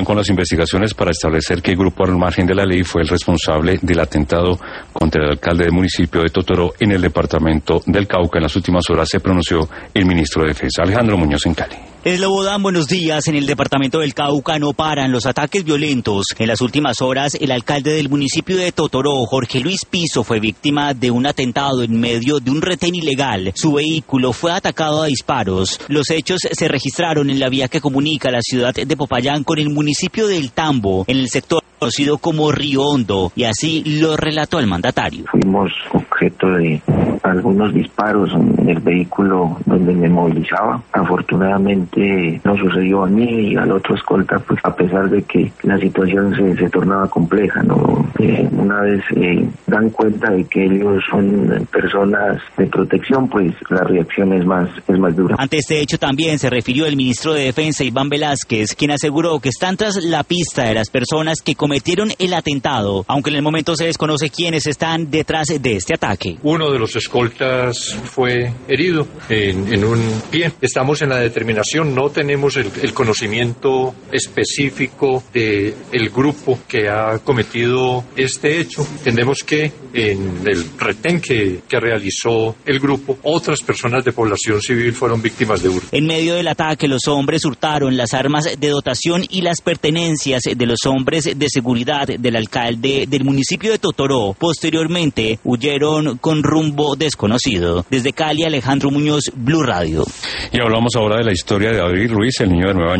con las investigaciones para establecer qué grupo al margen de la ley fue el responsable del atentado contra el alcalde del municipio de Totoró en el departamento del Cauca. En las últimas horas se pronunció el ministro de Defensa, Alejandro Muñoz, en Cali. Eslobodán, buenos días. En el departamento del Cauca no paran los ataques violentos. En las últimas horas, el alcalde del municipio de Totoró, Jorge Luis Piso, fue víctima de un atentado en medio de un retén ilegal. Su vehículo fue atacado a disparos. Los hechos se registraron en la vía que comunica la ciudad de Popayán con el municipio del Tambo, en el sector conocido como Río Hondo, y así lo relató el mandatario. Fuimos objeto de algunos disparos en el vehículo donde me movilizaba. Afortunadamente no sucedió a mí y al otro escolta, pues a pesar de que la situación se tornaba compleja, ¿no? Una vez dan cuenta de que ellos son personas de protección, pues la reacción es más dura. Ante este hecho también se refirió el ministro de Defensa, Iván Velázquez, quien aseguró que están tras la pista de las personas que cometieron el atentado, aunque en el momento se desconoce quiénes están detrás de este ataque. Uno de los escoltas fue herido en un pie. Estamos en la determinación, no tenemos el conocimiento específico del grupo que ha cometido este hecho. Entendemos que en el retén que realizó el grupo, otras personas de población civil fueron víctimas de hurto. En medio del ataque, los hombres hurtaron las armas de dotación y las pertenencias de los hombres de seguridad del alcalde del municipio de Totoró. Posteriormente, huyeron con rumbo desconocido. Desde Cali, Alejandro Muñoz, Blue Radio. Y hablamos ahora de la historia de David Ruiz, el niño de 9 años